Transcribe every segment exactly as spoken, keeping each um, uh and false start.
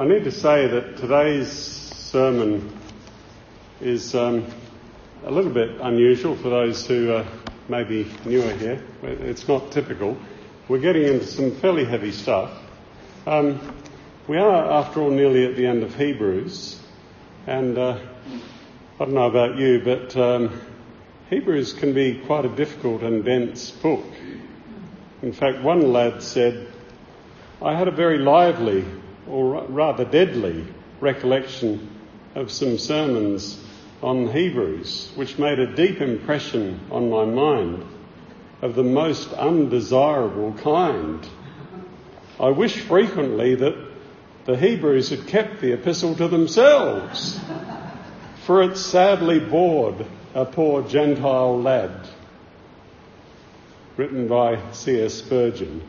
I need to say that today's sermon is um, a little bit unusual for those who are maybe newer here. It's not typical. We're getting into some fairly heavy stuff. Um, we are, after all, nearly at the end of Hebrews, and uh, I don't know about you, but um, Hebrews can be quite a difficult and dense book. In fact, one lad said, I had a very lively, or rather deadly, recollection of some sermons on Hebrews, which made a deep impression on my mind of the most undesirable kind. I wish frequently that the Hebrews had kept the epistle to themselves, for it sadly bored a poor Gentile lad. Written by C S Spurgeon.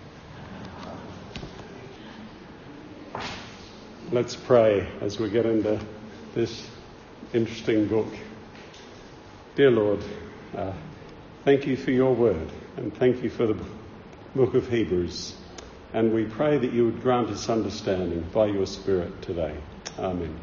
Let's pray as we get into this interesting book. Dear Lord, uh, thank you for your word, and thank you for the book of Hebrews. And we pray that you would grant us understanding by your Spirit today. Amen.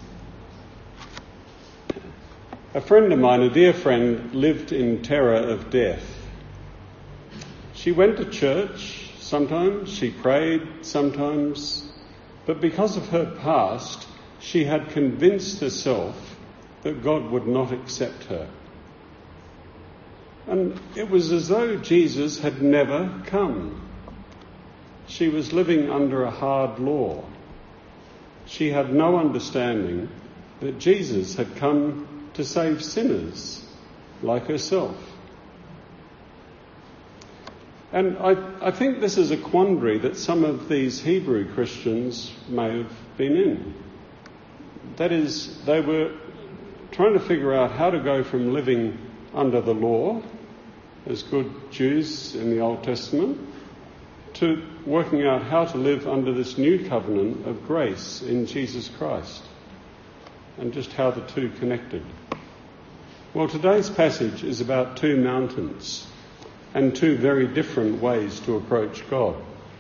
A friend of mine, a dear friend, lived in terror of death. She went to church sometimes, she prayed sometimes, but because of her past, she had convinced herself that God would not accept her. And it was as though Jesus had never come. She was living under a hard law. She had no understanding that Jesus had come to save sinners like herself. And I, I think this is a quandary that some of these Hebrew Christians may have been in. That is, they were trying to figure out how to go from living under the law as good Jews in the Old Testament to working out how to live under this new covenant of grace in Jesus Christ, and just how the two connected. Well, today's passage is about two mountains and two very different ways to approach God.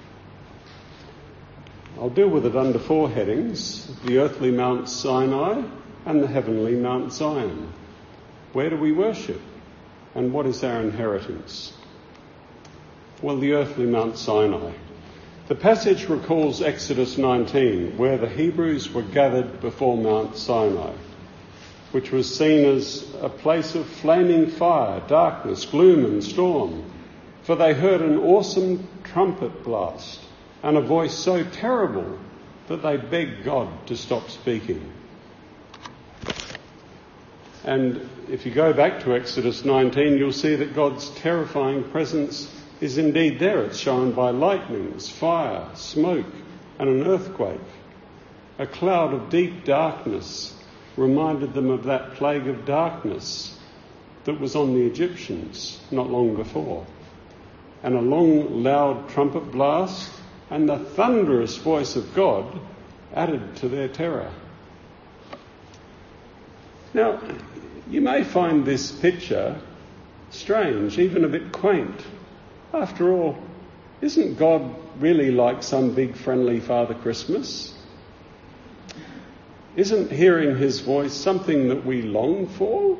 I'll deal with it under four headings: the earthly Mount Sinai and the heavenly Mount Zion. Where do we worship, and what is our inheritance? Well, the earthly Mount Sinai. The passage recalls Exodus nineteen, where the Hebrews were gathered before Mount Sinai, which was seen as a place of flaming fire, darkness, gloom and storm. For they heard an awesome trumpet blast and a voice so terrible that they begged God to stop speaking. And if you go back to Exodus nineteen, you'll see that God's terrifying presence is indeed there. It's shown by lightnings, fire, smoke, and an earthquake. A cloud of deep darkness reminded them of that plague of darkness that was on the Egyptians not long before. And a long, loud trumpet blast and the thunderous voice of God added to their terror. Now, you may find this picture strange, even a bit quaint. After all, isn't God really like some big friendly Father Christmas? Isn't hearing his voice something that we long for?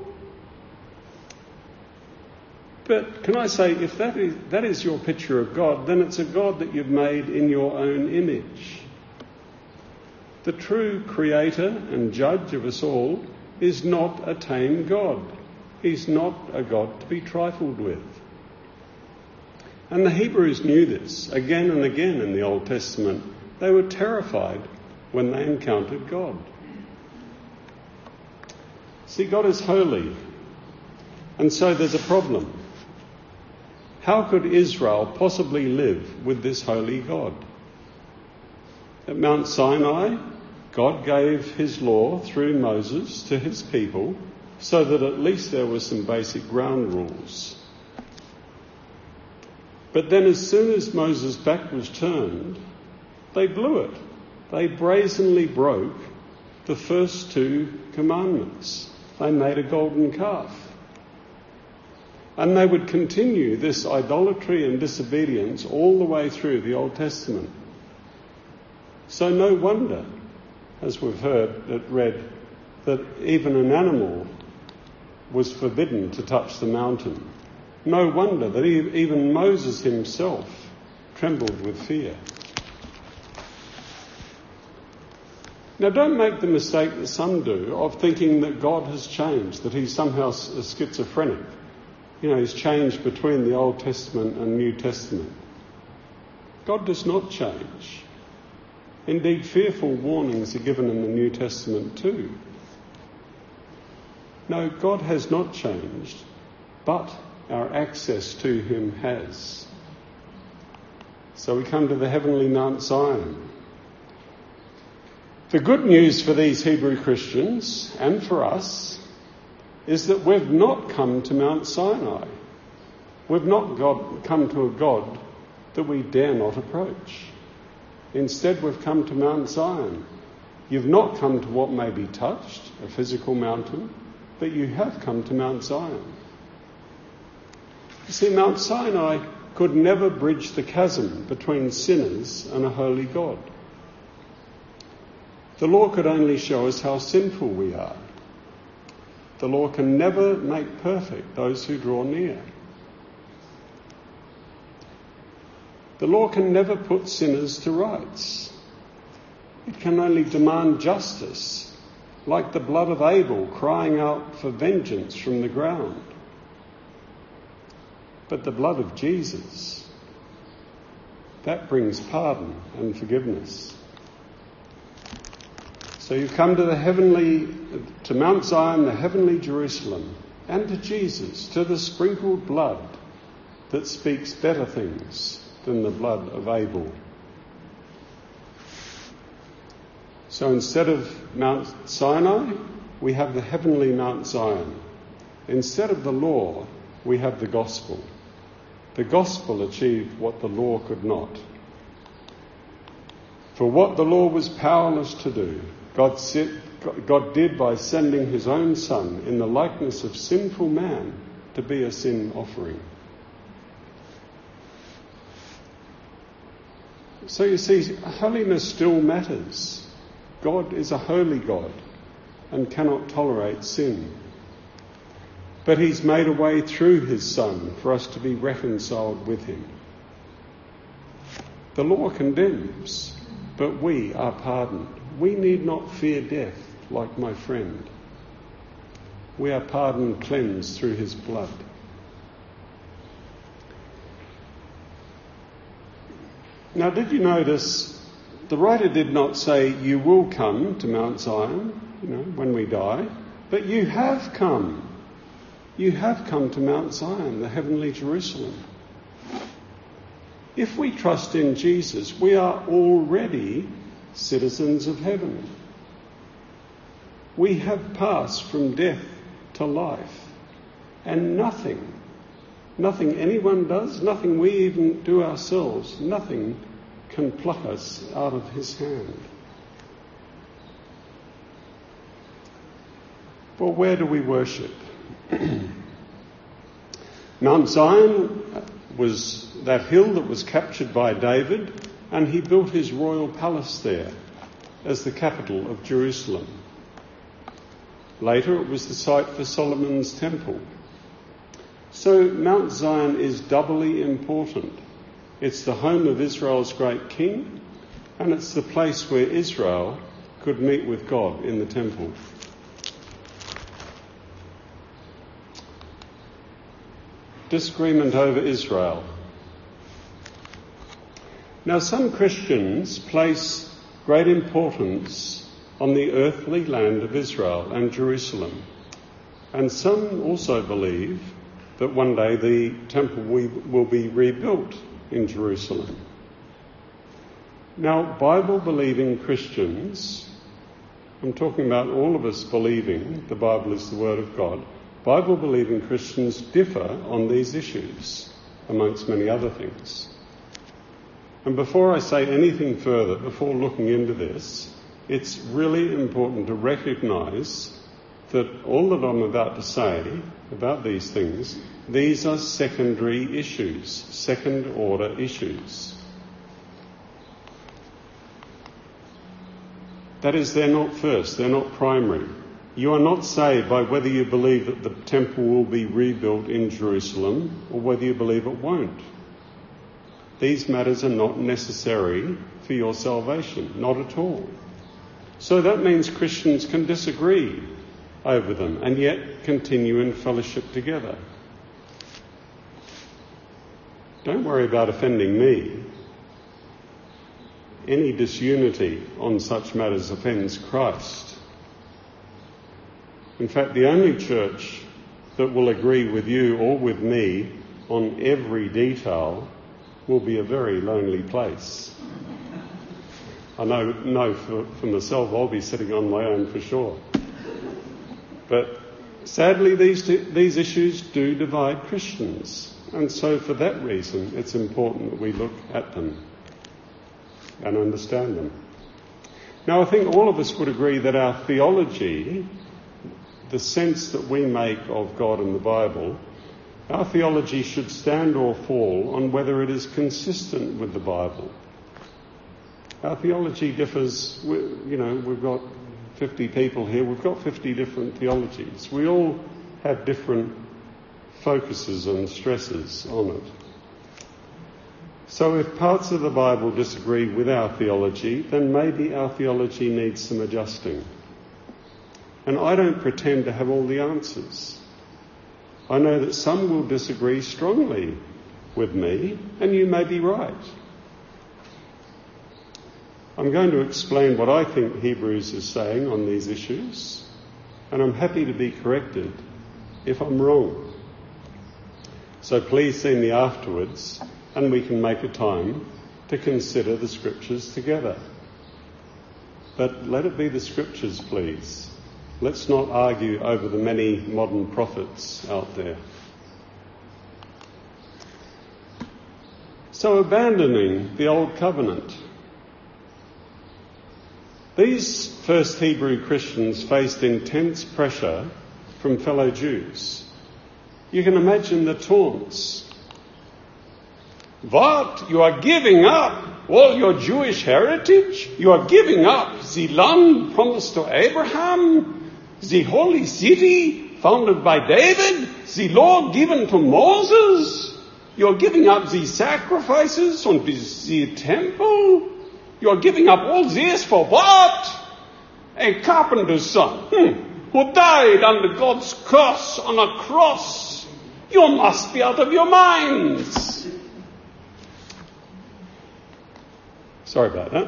But can I say, if that is, that is your picture of God, then it's a God that you've made in your own image. The true creator and judge of us all is not a tame God. He's not a God to be trifled with. And the Hebrews knew this again and again in the Old Testament. They were terrified when they encountered God. See, God is holy, and so there's a problem. How could Israel possibly live with this holy God? At Mount Sinai, God gave his law through Moses to his people so that at least there were some basic ground rules. But then as soon as Moses' back was turned, they blew it. They brazenly broke the first two commandments. They made a golden calf. And they would continue this idolatry and disobedience all the way through the Old Testament. So no wonder, as we've heard it read, that even an animal was forbidden to touch the mountain. No wonder that even Moses himself trembled with fear. Now, don't make the mistake that some do of thinking that God has changed, that he's somehow schizophrenic. You know, he's changed between the Old Testament and New Testament. God does not change. Indeed, fearful warnings are given in the New Testament too. No, God has not changed, but our access to him has. So we come to the heavenly Mount Zion. The good news for these Hebrew Christians and for us is that we've not come to Mount Sinai. We've not got, come to a God that we dare not approach. Instead, we've come to Mount Zion. You've not come to what may be touched, a physical mountain, but you have come to Mount Zion. You see, Mount Sinai could never bridge the chasm between sinners and a holy God. The law could only show us how sinful we are. The law can never make perfect those who draw near. The law can never put sinners to rights. It can only demand justice, like the blood of Abel crying out for vengeance from the ground. But the blood of Jesus, that brings pardon and forgiveness. So you come to the heavenly, to Mount Zion, the heavenly Jerusalem, and to Jesus, to the sprinkled blood that speaks better things than the blood of Abel. So instead of Mount Sinai, we have the heavenly Mount Zion. Instead of the law, we have the gospel. The gospel achieved what the law could not. For what the law was powerless to do, God, set, God did by sending his own Son in the likeness of sinful man to be a sin offering. So you see, holiness still matters. God is a holy God and cannot tolerate sin. But he's made a way through his Son for us to be reconciled with him. The law condemns, but we are pardoned. We need not fear death like my friend. We are pardoned, cleansed through his blood. Now, did you notice the writer did not say you will come to Mount Zion, you know, when we die, but you have come. You have come to Mount Zion, the heavenly Jerusalem. If we trust in Jesus, we are already citizens of heaven. We have passed from death to life, and nothing, nothing anyone does, nothing we even do ourselves, nothing can pluck us out of his hand. Well, where do we worship? Mount Zion was that hill that was captured by David, and he built his royal palace there as the capital of Jerusalem. Later it was the site for Solomon's temple. So Mount Zion is doubly important. It's the home of Israel's great king, and it's the place where Israel could meet with God in the temple. Disagreement over Israel. Now, some Christians place great importance on the earthly land of Israel and Jerusalem, and some also believe that one day the temple will be rebuilt in Jerusalem. Now, Bible-believing Christians, I'm talking about all of us believing the Bible is the Word of God, Bible-believing Christians differ on these issues, amongst many other things. And before I say anything further, before looking into this, it's really important to recognise that all that I'm about to say about these things, these are secondary issues, second-order issues. That is, they're not first, they're not primary. You are not saved by whether you believe that the temple will be rebuilt in Jerusalem or whether you believe it won't. These matters are not necessary for your salvation, not at all. So that means Christians can disagree over them and yet continue in fellowship together. Don't worry about offending me. Any disunity on such matters offends Christ. In fact, the only church that will agree with you or with me on every detail will be a very lonely place. I know, know for, for myself, I'll be sitting on my own for sure. But sadly, these, these issues do divide Christians. And so for that reason, it's important that we look at them and understand them. Now, I think all of us would agree that our theology, the sense that we make of God and the Bible, our theology should stand or fall on whether it is consistent with the Bible. Our theology differs, you know, we've got fifty people here, we've got fifty different theologies. We all have different focuses and stresses on it. So if parts of the Bible disagree with our theology, then maybe our theology needs some adjusting. And I don't pretend to have all the answers. I know that some will disagree strongly with me, and you may be right. I'm going to explain what I think Hebrews is saying on these issues, and I'm happy to be corrected if I'm wrong. So please see me afterwards, and we can make a time to consider the scriptures together. But let it be the scriptures, please. Let's not argue over the many modern prophets out there. So abandoning the old covenant. These first Hebrew Christians faced intense pressure from fellow Jews. You can imagine the taunts. What? You are giving up all your Jewish heritage? You are giving up the land promised to Abraham? The holy city founded by David? The law given to Moses? You are giving up the sacrifices on the temple? You are giving up all this for what? A carpenter's son, hmm, who died under God's curse on a cross. You must be out of your minds. Sorry about that.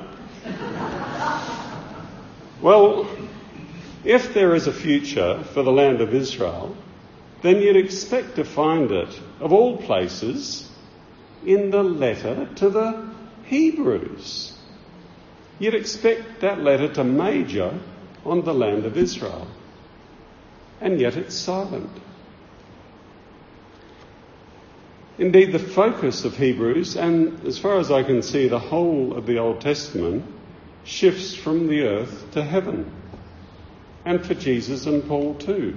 Well, if there is a future for the land of Israel, then you'd expect to find it, of all places, in the letter to the Hebrews. You'd expect that letter to major on the land of Israel. And yet it's silent. Indeed, the focus of Hebrews, and as far as I can see, the whole of the Old Testament, shifts from the earth to heaven. And for Jesus and Paul too.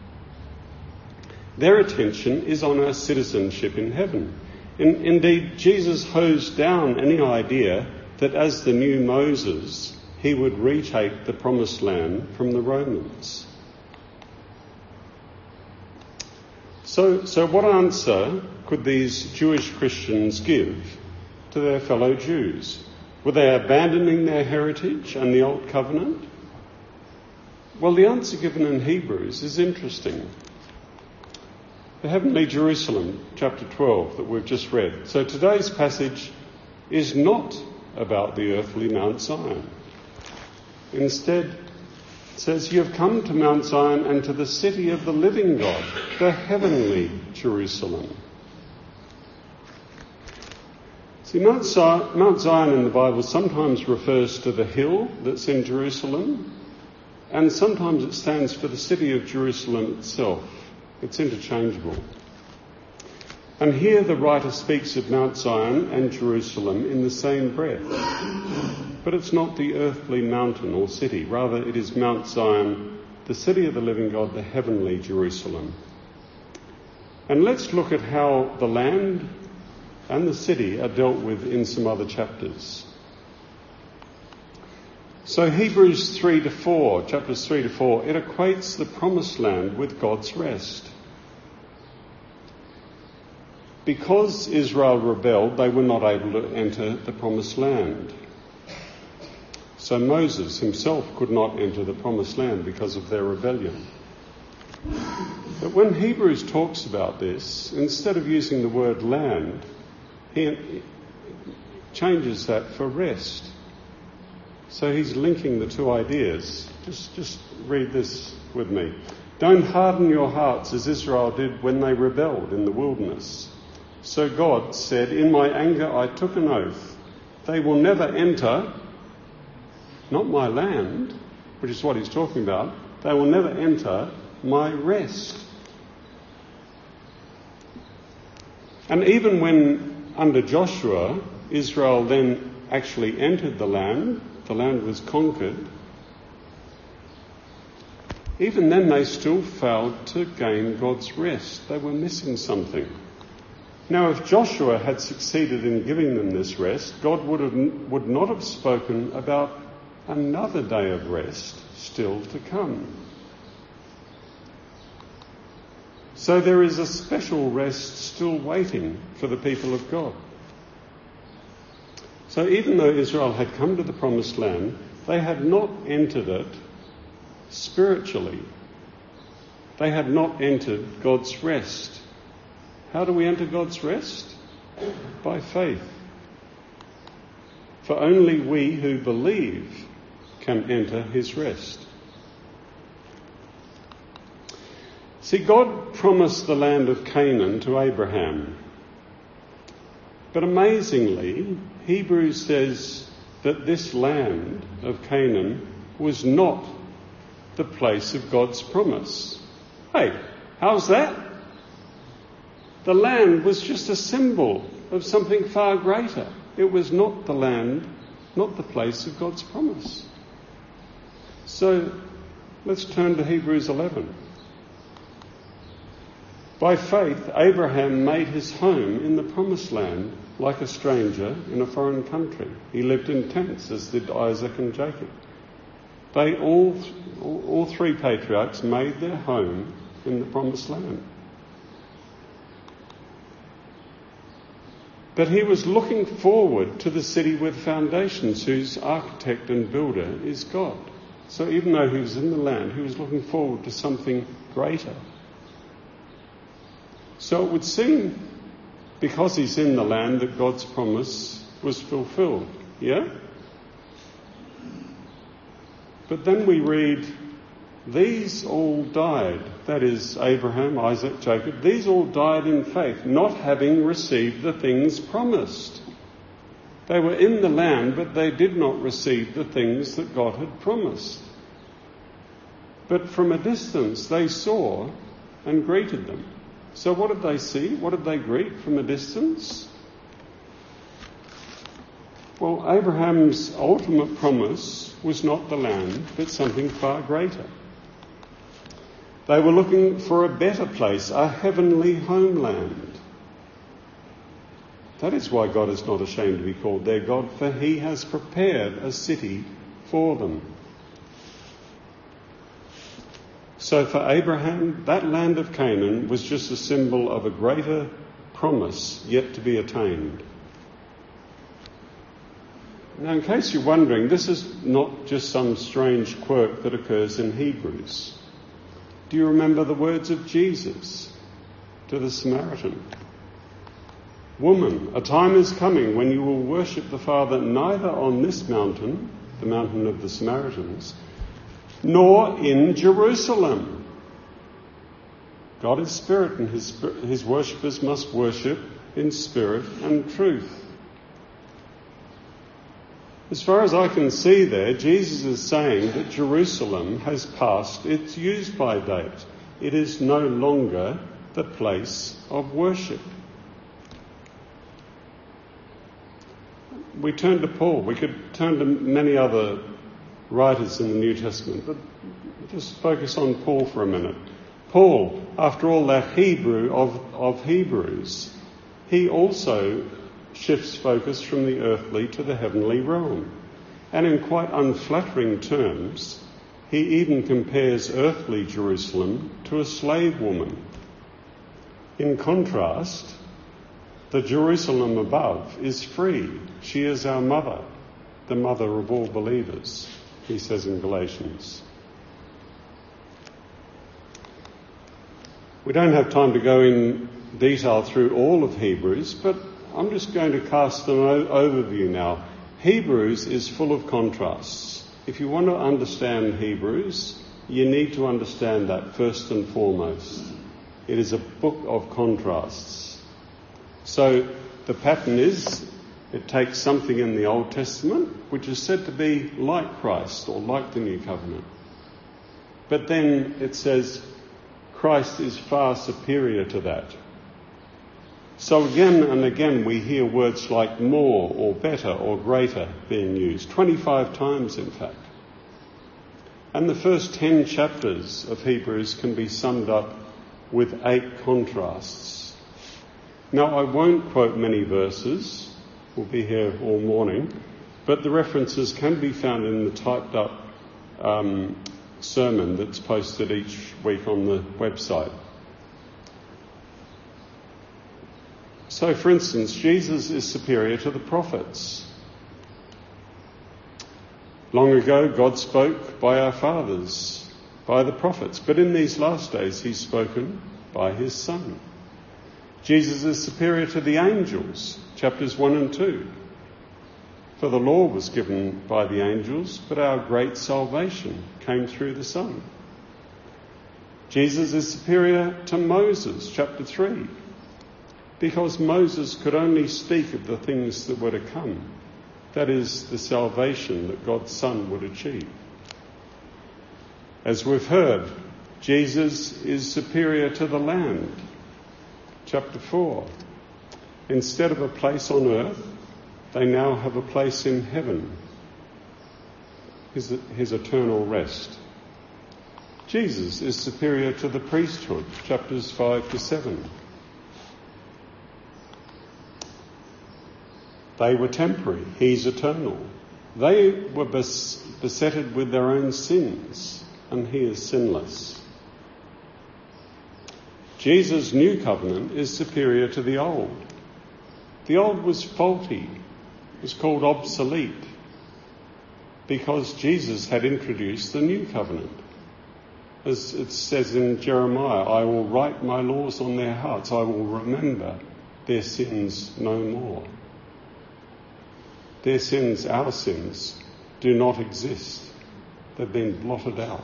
Their attention is on our citizenship in heaven. In, indeed, Jesus hosed down any idea that as the new Moses, he would retake the promised land from the Romans. So, so what answer could these Jewish Christians give to their fellow Jews? Were they abandoning their heritage and the Old Covenant? Well, the answer given in Hebrews is interesting. The heavenly Jerusalem, chapter twelve, that we've just read. So today's passage is not about the earthly Mount Zion. Instead, it says, you have come to Mount Zion and to the city of the living God, the heavenly Jerusalem. See, Mount Zion, Mount Zion in the Bible sometimes refers to the hill that's in Jerusalem, and sometimes it stands for the city of Jerusalem itself. It's interchangeable. And here the writer speaks of Mount Zion and Jerusalem in the same breath. But it's not the earthly mountain or city. Rather, it is Mount Zion, the city of the living God, the heavenly Jerusalem. And let's look at how the land and the city are dealt with in some other chapters. So Hebrews three to four, chapters three to four, it equates the promised land with God's rest. Because Israel rebelled, they were not able to enter the promised land. So Moses himself could not enter the promised land because of their rebellion. But when Hebrews talks about this, instead of using the word land, he changes that for rest. So he's linking the two ideas. Just, just read this with me. Don't harden your hearts as Israel did when they rebelled in the wilderness. So God said, in my anger I took an oath. They will never enter, not my land, which is what he's talking about. They will never enter my rest. And even when under Joshua, Israel then actually entered the land, the land was conquered, even then they still failed to gain God's rest. They were missing something. Now, if Joshua had succeeded in giving them this rest, God would have, would not have spoken about another day of rest still to come. So there is a special rest still waiting for the people of God. So even though Israel had come to the promised land, they had not entered it spiritually. They had not entered God's rest. How do we enter God's rest? By faith. For only we who believe can enter his rest. See, God promised the land of Canaan to Abraham. But amazingly, Hebrews says that this land of Canaan was not the place of God's promise. Hey, how's that? The land was just a symbol of something far greater. It was not the land, not the place of God's promise. So let's turn to Hebrews eleven. By faith, Abraham made his home in the promised land like a stranger in a foreign country. He lived in tents, as did Isaac and Jacob. They all, all three patriarchs made their home in the promised land. But he was looking forward to the city with foundations, whose architect and builder is God. So even though he was in the land, he was looking forward to something greater. So it would seem, because he's in the land, that God's promise was fulfilled. Yeah? But then we read, these all died, that is Abraham, Isaac, Jacob, these all died in faith, not having received the things promised. They were in the land, but they did not receive the things that God had promised. But from a distance they saw and greeted them. So what did they see? What did they greet from a distance? Well, Abraham's ultimate promise was not the land, but something far greater. They were looking for a better place, a heavenly homeland. That is why God is not ashamed to be called their God, for he has prepared a city for them. So for Abraham, that land of Canaan was just a symbol of a greater promise yet to be attained. Now, in case you're wondering, this is not just some strange quirk that occurs in Hebrews. Do you remember the words of Jesus to the Samaritan? Woman, a time is coming when you will worship the Father neither on this mountain, the mountain of the Samaritans, nor in Jerusalem. God is spirit, and his, his worshippers must worship in spirit and truth. As far as I can see there, Jesus is saying that Jerusalem has passed its use-by date. It is no longer the place of worship. We turn to Paul. We could turn to many other writers in the New Testament, but just focus on Paul for a minute. Paul, after all, that Hebrew of, of Hebrews, he also shifts focus from the earthly to the heavenly realm. And in quite unflattering terms, he even compares earthly Jerusalem to a slave woman. In contrast, the Jerusalem above is free. She is our mother, the mother of all believers, he says in Galatians. We don't have time to go in detail through all of Hebrews, but I'm just going to cast an o- overview now. Hebrews is full of contrasts. If you want to understand Hebrews, you need to understand that first and foremost. It is a book of contrasts. So the pattern is, it takes something in the Old Testament, which is said to be like Christ or like the New Covenant. But then it says Christ is far superior to that. So again and again we hear words like more or better or greater being used, twenty-five times in fact. And the first ten chapters of Hebrews can be summed up with eight contrasts. Now I won't quote many verses, we'll be here all morning, but the references can be found in the typed up um, sermon that's posted each week on the website. So, for instance, Jesus is superior to the prophets. Long ago, God spoke by our fathers, by the prophets, but in these last days he's spoken by his Son. Jesus is superior to the angels, chapters one and two. For the law was given by the angels, but our great salvation came through the Son. Jesus is superior to Moses, chapter three. Because Moses could only speak of the things that were to come. That is, the salvation that God's Son would achieve. As we've heard, Jesus is superior to the land. Chapter four. Instead of a place on earth, they now have a place in heaven. His, his eternal rest. Jesus is superior to the priesthood. Chapters five to seven. They were temporary, he's eternal. They were bes- besetted with their own sins, and he is sinless. Jesus' new covenant is superior to the old. The old was faulty, it was called obsolete, because Jesus had introduced the new covenant. As it says in Jeremiah, I will write my laws on their hearts, I will remember their sins no more. Their sins, our sins, do not exist. They've been blotted out.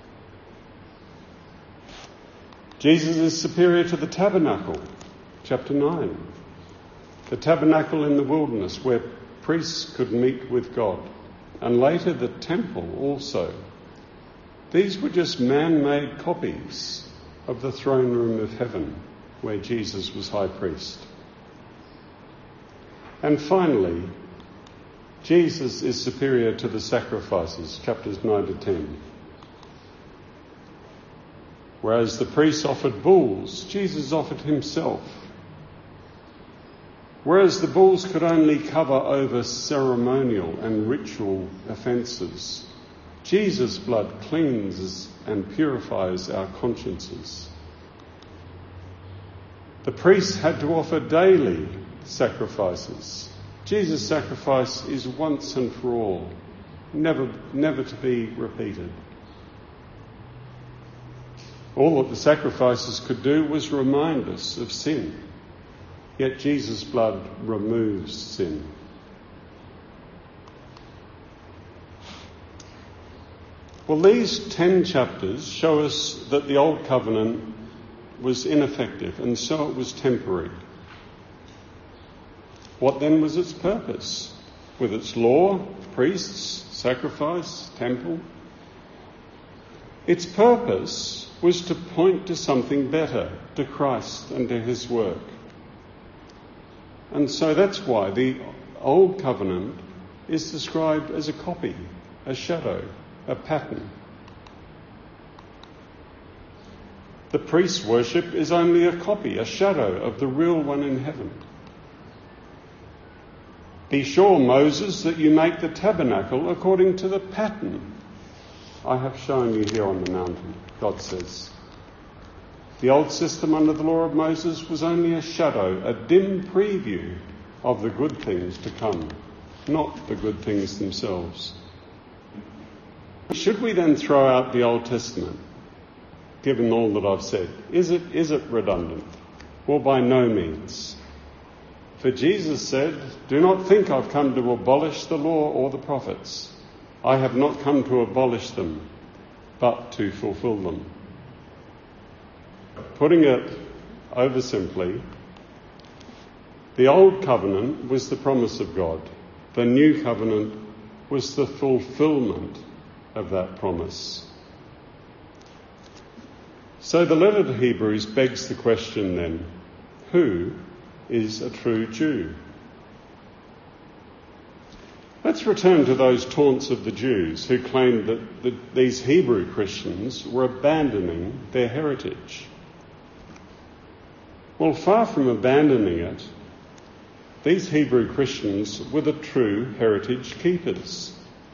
Jesus is superior to the tabernacle, chapter nine. The tabernacle in the wilderness where priests could meet with God, and later the temple also. These were just man-made copies of the throne room of heaven where Jesus was high priest. And finally, Jesus is superior to the sacrifices, chapters nine to ten. Whereas the priests offered bulls, Jesus offered himself. Whereas the bulls could only cover over ceremonial and ritual offences, Jesus' blood cleanses and purifies our consciences. The priests had to offer daily sacrifices. Jesus' sacrifice is once and for all, never, never to be repeated. All that the sacrifices could do was remind us of sin, yet Jesus' blood removes sin. Well, these ten chapters show us that the Old Covenant was ineffective, and so it was temporary. What then was its purpose? With its law, priests, sacrifice, temple? Its purpose was to point to something better, to Christ and to his work. And so that's why the Old Covenant is described as a copy, a shadow, a pattern. The priest's worship is only a copy, a shadow of the real one in heaven. Be sure, Moses, that you make the tabernacle according to the pattern I have shown you here on the mountain, God says. The old system under the law of Moses was only a shadow, a dim preview of the good things to come, not the good things themselves. Should we then throw out the Old Testament, given all that I've said? Is it, is it redundant? Well, by no means. For Jesus said, "Do not think I've come to abolish the law or the prophets. I have not come to abolish them, but to fulfill them." Putting it oversimply, the old covenant was the promise of God. The new covenant was the fulfilment of that promise. So the letter to Hebrews begs the question then, who is a true Jew? Let's return to those taunts of the Jews who claimed that the, these Hebrew Christians were abandoning their heritage. Well, far from abandoning it, these Hebrew Christians were the true heritage keepers.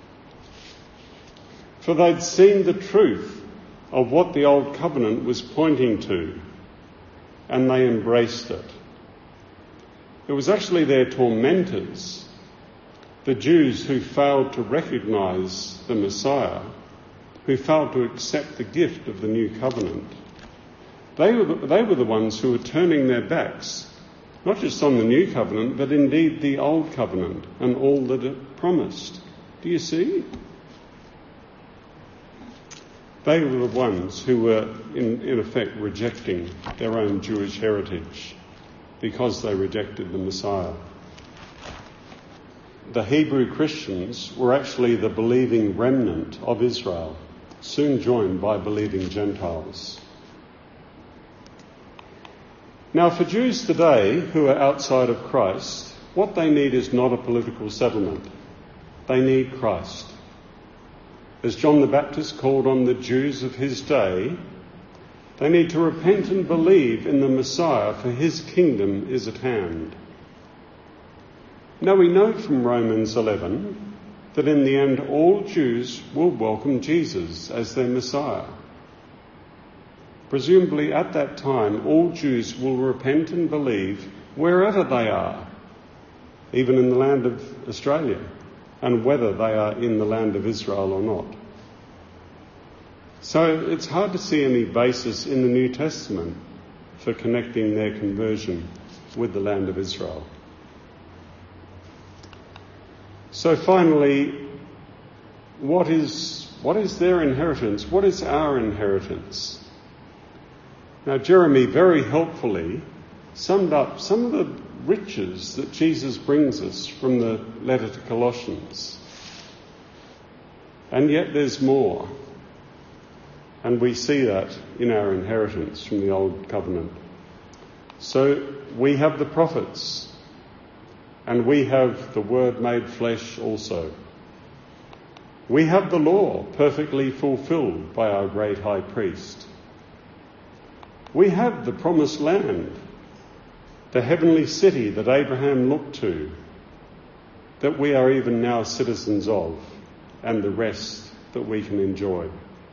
For they'd seen the truth of what the Old Covenant was pointing to, and they embraced it. It was actually their tormentors, the Jews who failed to recognise the Messiah, who failed to accept the gift of the new covenant. They were, the, they were the ones who were turning their backs, not just on the new covenant, but indeed the old covenant and all that it promised. Do you see? They were the ones who were, in, in effect, rejecting their own Jewish heritage because they rejected the Messiah. The Hebrew Christians were actually the believing remnant of Israel, soon joined by believing Gentiles. Now, for Jews today who are outside of Christ, what they need is not a political settlement. They need Christ. As John the Baptist called on the Jews of his day, they need to repent and believe in the Messiah, for his kingdom is at hand. Now we know from Romans eleven that in the end all Jews will welcome Jesus as their Messiah. Presumably at that time all Jews will repent and believe wherever they are, even in the land of Australia, and whether they are in the land of Israel or not. So it's hard to see any basis in the New Testament for connecting their conversion with the land of Israel. So finally, what is, what is their inheritance? What is our inheritance? Now, Jeremy very helpfully summed up some of the riches that Jesus brings us from the letter to Colossians. And yet there's more. And we see that in our inheritance from the Old Covenant. So we have the prophets, and we have the Word made flesh also. We have the law perfectly fulfilled by our great high priest. We have the promised land, the heavenly city that Abraham looked to, that we are even now citizens of, and the rest that we can enjoy.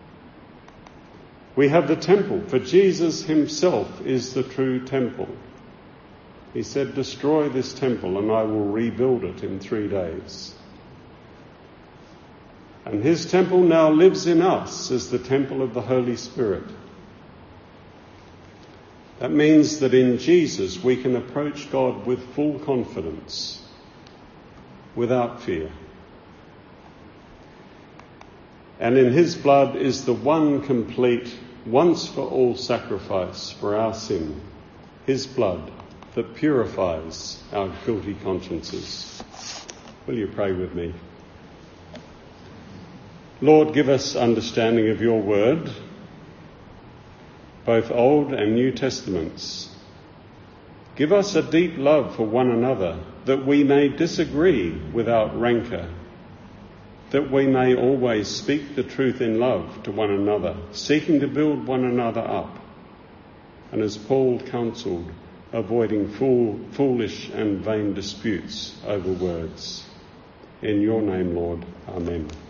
We have the temple, for Jesus himself is the true temple. He said, "Destroy this temple and I will rebuild it in three days." And his temple now lives in us as the temple of the Holy Spirit. That means that in Jesus we can approach God with full confidence, without fear. And in his blood is the one complete, once for all sacrifice for our sin, his blood that purifies our guilty consciences. Will you pray with me? Lord, give us understanding of your word, both Old and New Testaments. Give us a deep love for one another, that we may disagree without rancour, that we may always speak the truth in love to one another, seeking to build one another up. And as Paul counselled, avoiding fool, foolish and vain disputes over words. In your name, Lord. Amen.